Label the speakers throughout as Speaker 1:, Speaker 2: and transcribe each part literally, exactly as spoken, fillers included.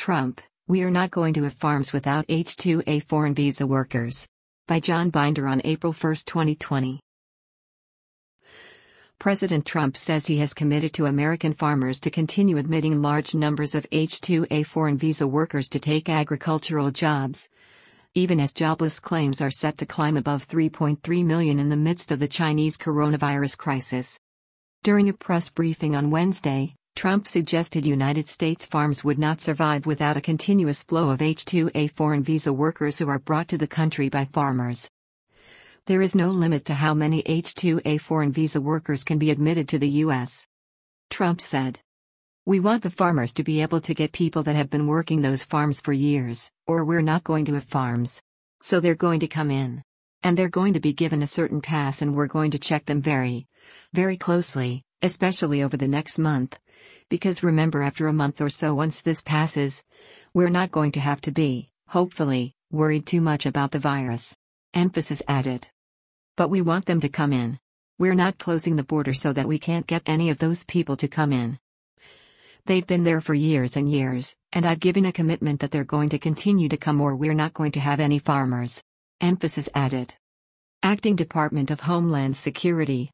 Speaker 1: Trump, "We are not going to have farms without H two A foreign visa workers." By John Binder on April first, twenty twenty. President Trump says he has committed to American farmers to continue admitting large numbers of H two A foreign visa workers to take agricultural jobs, even as jobless claims are set to climb above three point three million in the midst of the Chinese coronavirus crisis. During a press briefing on Wednesday, Trump suggested United States farms would not survive without a continuous flow of H two A foreign visa workers who are brought to the country by farmers. "There is no limit to how many H two A foreign visa workers can be admitted to the U S" Trump said. "We want the farmers to be able to get people that have been working those farms for years, or we're not going to have farms. So they're going to come in. And they're going to be given a certain pass, and we're going to check them very, very closely, especially over the next month. Because remember, after a month or so, once this passes, we're not going to have to be, hopefully, worried too much about the virus." Emphasis added. "But we want them to come in. We're not closing the border so that we can't get any of those people to come in. They've been there for years and years, and I've given a commitment that they're going to continue to come, or we're not going to have any farmers." Emphasis added. Acting Department of Homeland Security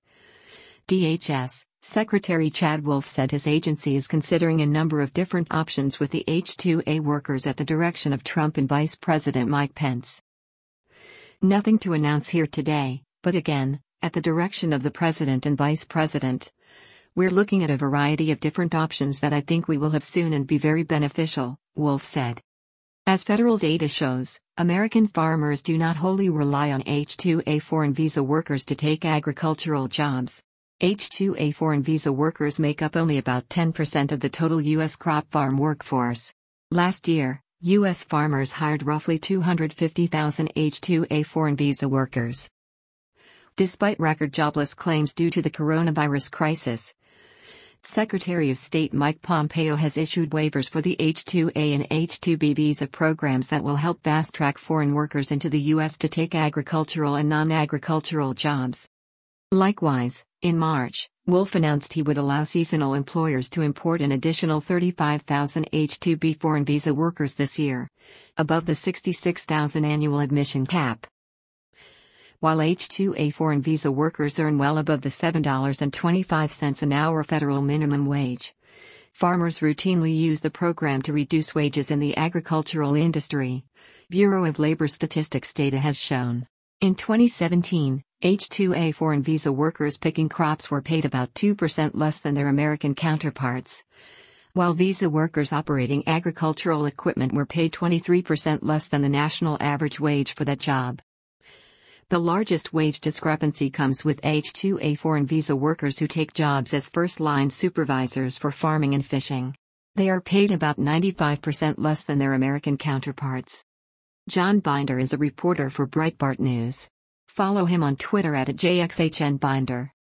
Speaker 1: D H S Secretary Chad Wolf said his agency is considering a number of different options with the H two A workers at the direction of Trump and Vice President Mike Pence. "Nothing to announce here today, but again, at the direction of the President and Vice President, we're looking at a variety of different options that I think we will have soon and be very beneficial," Wolf said. As federal data shows, American farmers do not wholly rely on H two A foreign visa workers to take agricultural jobs. H two A foreign visa workers make up only about ten percent of the total U S crop farm workforce. Last year, U S farmers hired roughly two hundred fifty thousand H two A foreign visa workers. Despite record jobless claims due to the coronavirus crisis, Secretary of State Mike Pompeo has issued waivers for the H two A and H two B visa programs that will help fast-track foreign workers into the U S to take agricultural and non-agricultural jobs. Likewise, in March, Wolf announced he would allow seasonal employers to import an additional thirty-five thousand H two B foreign visa workers this year, above the sixty-six thousand annual admission cap. While H two A foreign visa workers earn well above the seven dollars and twenty-five cents an hour federal minimum wage, farmers routinely use the program to reduce wages in the agricultural industry, Bureau of Labor Statistics data has shown. In twenty seventeen, H two A foreign visa workers picking crops were paid about two percent less than their American counterparts, while visa workers operating agricultural equipment were paid twenty-three percent less than the national average wage for that job. The largest wage discrepancy comes with H two A foreign visa workers who take jobs as first-line supervisors for farming and fishing. They are paid about ninety-five percent less than their American counterparts. John Binder is a reporter for Breitbart News. Follow him on Twitter at J X H N Binder.